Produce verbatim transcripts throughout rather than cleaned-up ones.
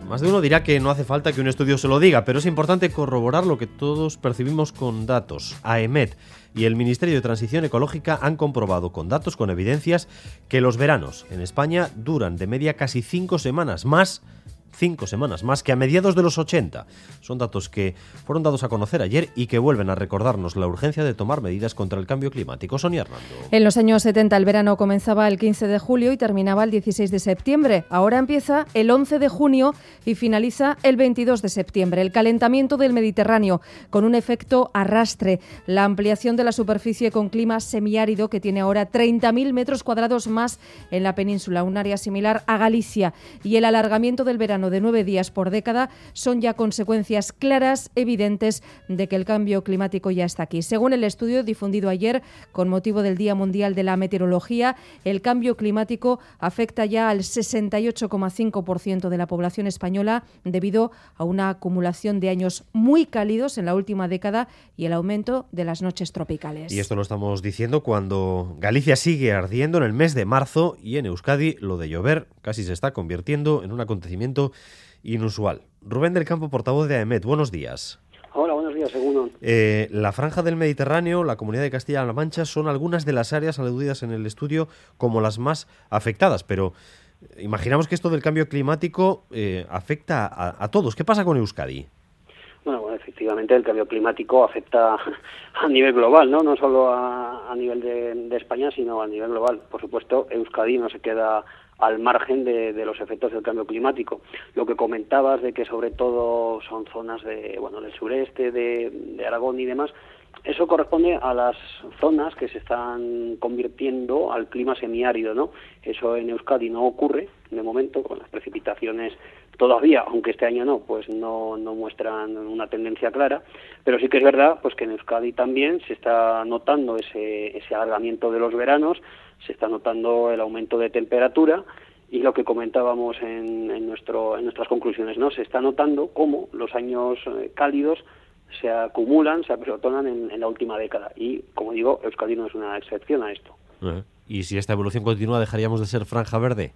Más de uno dirá que no hace falta que un estudio se lo diga, pero es importante corroborar lo que todos percibimos con datos. AEMET y el Ministerio de Transición Ecológica han comprobado con datos, con evidencias, que los veranos en España duran de media casi cinco semanas más Cinco semanas más que a mediados de los ochenta. Son datos que fueron dados a conocer ayer y que vuelven a recordarnos la urgencia de tomar medidas contra el cambio climático. Sonia Hernando. En los años setenta el verano comenzaba el quince de julio y terminaba el dieciséis de septiembre. Ahora empieza el once de junio y finaliza el veintidós de septiembre. El calentamiento del Mediterráneo con un efecto arrastre. La ampliación de la superficie con clima semiárido que tiene ahora treinta mil metros cuadrados más en la península, un área similar a Galicia. Y el alargamiento del verano de nueve días por década son ya consecuencias claras, evidentes, de que el cambio climático ya está aquí. Según el estudio difundido ayer con motivo del Día Mundial de la Meteorología, el cambio climático afecta ya al sesenta y ocho coma cinco por ciento de la población española debido a una acumulación de años muy cálidos en la última década y el aumento de las noches tropicales. Y esto lo estamos diciendo cuando Galicia sigue ardiendo en el mes de marzo y en Euskadi lo de llover casi se está convirtiendo en un acontecimiento inusual. Rubén del Campo, portavoz de AEMET, buenos días. Hola, buenos días, segundo. Eh, la franja del Mediterráneo, la Comunidad de Castilla-La Mancha, son algunas de las áreas aludidas en el estudio como las más afectadas, pero imaginamos que esto del cambio climático eh, afecta a, a todos. ¿Qué pasa con Euskadi? Bueno, bueno, efectivamente el cambio climático afecta a nivel global, no no solo a, a nivel de, de España, sino a nivel global. Por supuesto, Euskadi no se queda al margen de, de los efectos del cambio climático. Lo que comentabas de que sobre todo son zonas de bueno del sureste, de, de Aragón y demás, eso corresponde a las zonas que se están convirtiendo al clima semiárido, ¿no? Eso en Euskadi no ocurre de momento, con las precipitaciones todavía, aunque este año no, pues no, no muestran una tendencia clara, pero sí que es verdad pues que en Euskadi también se está notando ese, ese alargamiento de los veranos, se está notando el aumento de temperatura y lo que comentábamos en, en, nuestro, en nuestras conclusiones, ¿no? Se está notando cómo los años eh, cálidos se acumulan, se apelotonan en, en la última década y, como digo, Euskadi no es una excepción a esto. Uh-huh. ¿Y si esta evolución continúa, dejaríamos de ser franja verde?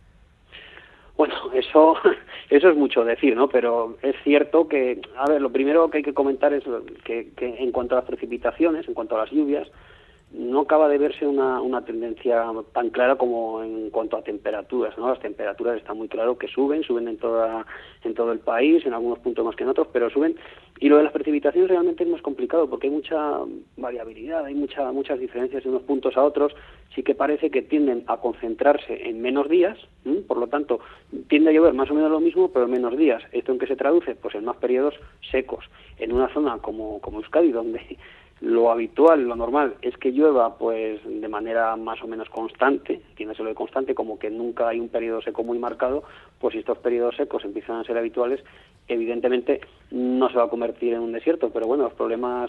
Bueno, eso eso es mucho decir, ¿no? Pero es cierto que, a ver, lo primero que hay que comentar es que, que en cuanto a las precipitaciones, en cuanto a las lluvias, no acaba de verse una, una tendencia tan clara como en cuanto a temperaturas, ¿no? Las temperaturas está muy claro que suben, suben en toda en todo el país, en algunos puntos más que en otros, pero suben. Y lo de las precipitaciones realmente es más complicado porque hay mucha variabilidad, hay mucha, muchas diferencias de unos puntos a otros. Sí que parece que tienden a concentrarse en menos días, ¿m? Por lo tanto, tiende a llover más o menos lo mismo, pero en menos días. ¿Esto en qué se traduce? Pues en más periodos secos. En una zona como, como Euskadi, donde lo habitual, lo normal, es que llueva pues de manera más o menos constante, entiéndaselo de constante, como que nunca hay un periodo seco muy marcado, pues si estos periodos secos empiezan a ser habituales, evidentemente no se va a convertir en un desierto, pero bueno, los problemas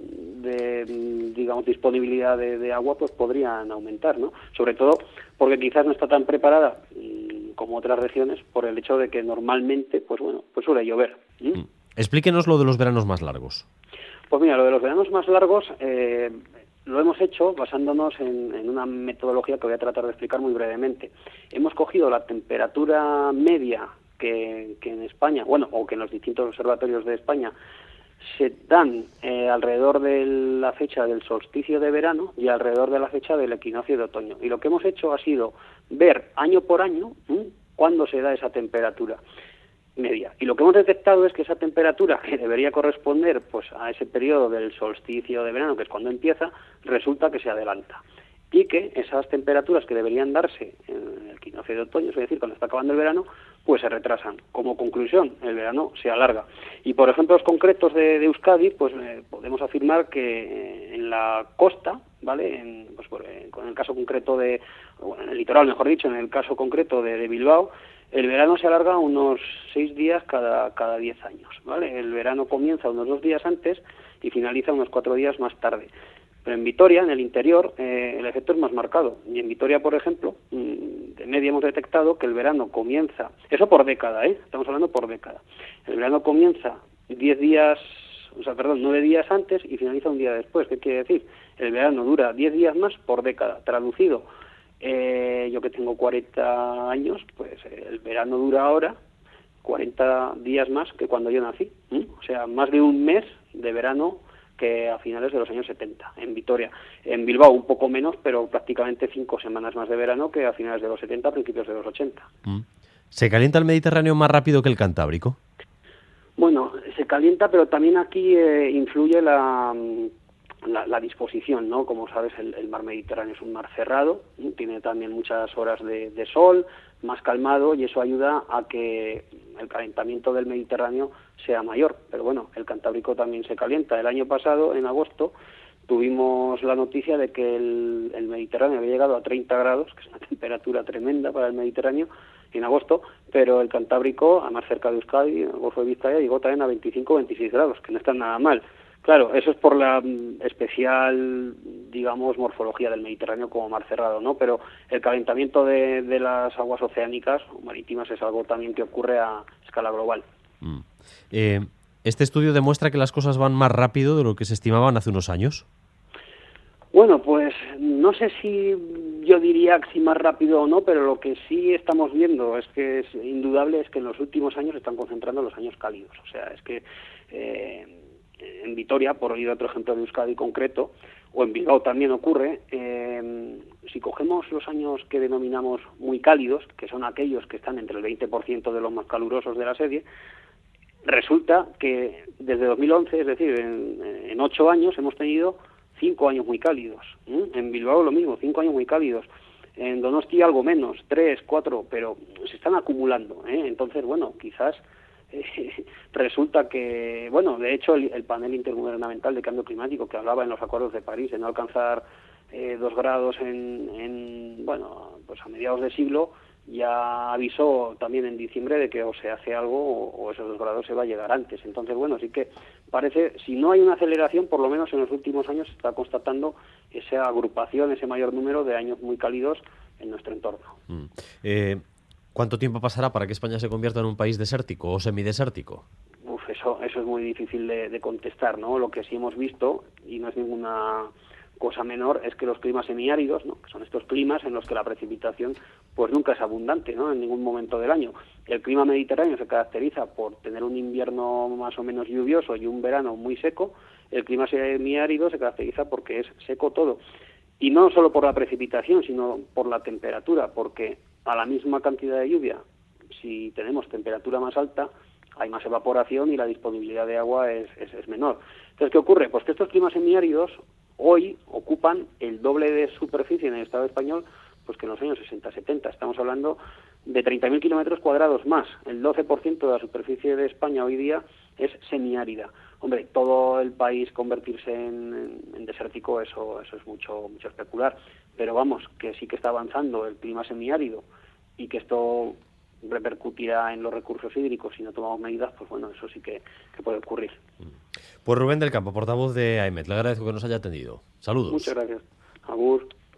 de, digamos, disponibilidad de, de agua pues podrían aumentar, ¿no? Sobre todo porque quizás no está tan preparada como otras regiones por el hecho de que normalmente, pues bueno, pues suele llover. ¿Mm? Explíquenos lo de los veranos más largos. Pues mira, lo de los veranos más largos eh, lo hemos hecho basándonos en, en una metodología que voy a tratar de explicar muy brevemente. Hemos cogido la temperatura media que, que en España, bueno, o que en los distintos observatorios de España se dan eh, alrededor de la fecha del solsticio de verano y alrededor de la fecha del equinoccio de otoño. Y lo que hemos hecho ha sido ver año por año ¿eh? cuándo se da esa temperatura media. Y lo que hemos detectado es que esa temperatura que debería corresponder pues a ese periodo del solsticio de verano, que es cuando empieza, resulta que se adelanta. Y que esas temperaturas que deberían darse en el equinoccio de otoño, es decir, cuando está acabando el verano, pues se retrasan. Como conclusión, el verano se alarga. Y por ejemplos concretos de, de Euskadi, pues eh, podemos afirmar que eh, en la costa, ¿vale? En, pues, por, eh, con el caso concreto de, bueno, en el litoral, mejor dicho, en el caso concreto de, de Bilbao, el verano se alarga unos seis días cada cada diez años, ¿vale? El verano comienza unos dos días antes y finaliza unos cuatro días más tarde. Pero en Vitoria, en el interior, eh, el efecto es más marcado. Y en Vitoria, por ejemplo, de media hemos detectado que el verano comienza, eso por década, ¿eh? Estamos hablando por década. El verano comienza diez días, o sea, perdón, nueve días antes y finaliza un día después. ¿Qué quiere decir? El verano dura diez días más por década. Traducido, Eh, yo que tengo cuarenta años, pues eh, el verano dura ahora cuarenta días más que cuando yo nací. ¿eh? O sea, más de un mes de verano que a finales de los años setenta en Vitoria. En Bilbao un poco menos, pero prácticamente cinco semanas más de verano que a finales de los setenta, principios de los ochenta. Mm. ¿Se calienta el Mediterráneo más rápido que el Cantábrico? Bueno, se calienta, pero también aquí eh, influye la, la, la disposición, ¿no? Como sabes, el, el mar Mediterráneo es un mar cerrado, ¿no? Tiene también muchas horas de, de sol, más calmado, y eso ayuda a que el calentamiento del Mediterráneo sea mayor. Pero bueno, el Cantábrico también se calienta. El año pasado, en agosto, tuvimos la noticia de que el, el Mediterráneo había llegado a treinta grados, que es una temperatura tremenda para el Mediterráneo, en agosto, pero el Cantábrico, a más cerca de Euskadi, el Golfo de Vizcaya, llegó también a veinticinco o veintiséis grados, que no está nada mal. Claro, eso es por la mm, especial, digamos, morfología del Mediterráneo como mar cerrado, ¿no? Pero el calentamiento de, de las aguas oceánicas o marítimas es algo también que ocurre a escala global. Mm. Eh, ¿Este estudio demuestra que las cosas van más rápido de lo que se estimaban hace unos años? Bueno, pues no sé si yo diría si más rápido o no, pero lo que sí estamos viendo es que es indudable es que en los últimos años se están concentrando los años cálidos. O sea, es que eh, en Vitoria, por ir a otro ejemplo de Euskadi concreto, o en Bilbao también ocurre, eh, si cogemos los años que denominamos muy cálidos, que son aquellos que están entre el veinte por ciento de los más calurosos de la serie, resulta que desde dos mil once, es decir, en, en ocho años hemos tenido cinco años muy cálidos. ¿eh? En Bilbao lo mismo, cinco años muy cálidos. En Donostia algo menos, tres, cuatro, pero se están acumulando. ¿eh? Entonces, bueno, quizás eh, resulta que, bueno, de hecho el, el panel intergubernamental de cambio climático que hablaba en los acuerdos de París de no alcanzar eh, dos grados en, en, bueno, pues a mediados de siglo, ya avisó también en diciembre de que o se hace algo o, o esos dos grados se va a llegar antes. Entonces, bueno, sí que parece, si no hay una aceleración, por lo menos en los últimos años se está constatando esa agrupación, ese mayor número de años muy cálidos en nuestro entorno. Mm. Eh, ¿Cuánto tiempo pasará para que España se convierta en un país desértico o semidesértico? Uf, eso, eso es muy difícil de, de contestar, ¿no? Lo que sí hemos visto, y no es ninguna cosa menor, es que los climas semiáridos, ¿no? Que son estos climas en los que la precipitación pues nunca es abundante, ¿no? En ningún momento del año. El clima mediterráneo se caracteriza por tener un invierno más o menos lluvioso y un verano muy seco. El clima semiárido se caracteriza porque es seco todo. Y no solo por la precipitación, sino por la temperatura, porque a la misma cantidad de lluvia, si tenemos temperatura más alta, hay más evaporación y la disponibilidad de agua es, es, es menor. Entonces, ¿qué ocurre? Pues que estos climas semiáridos hoy ocupan el doble de superficie en el Estado español pues que en los años sesenta setenta. Estamos hablando de treinta mil kilómetros cuadrados más. El doce por ciento de la superficie de España hoy día es semiárida. Hombre, todo el país convertirse en, en, en desértico, eso, eso es mucho, mucho especular. Pero vamos, que sí que está avanzando el clima semiárido y que esto repercutirá en los recursos hídricos si no tomamos medidas, pues bueno, eso sí que, que puede ocurrir. Pues Rubén del Campo, portavoz de AEMET, le agradezco que nos haya atendido. Saludos. Muchas gracias. Agur.